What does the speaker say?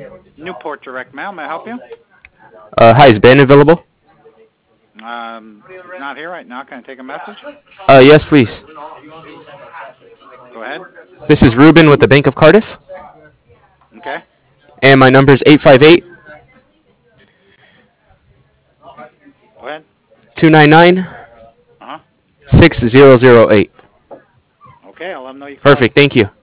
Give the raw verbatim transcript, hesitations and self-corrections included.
Newport Direct Mail. May I help you? Uh, hi, is Ben available? Um, he's not here right now. Can I take a message? Uh, yes, please. Go ahead. This is Ruben with the Bank of Cardiff, Okay. and my number is eight five eight, Go ahead. two nine nine, Uh huh. six zero zero eight. Okay, I'll let him know you called. Perfect, thank you.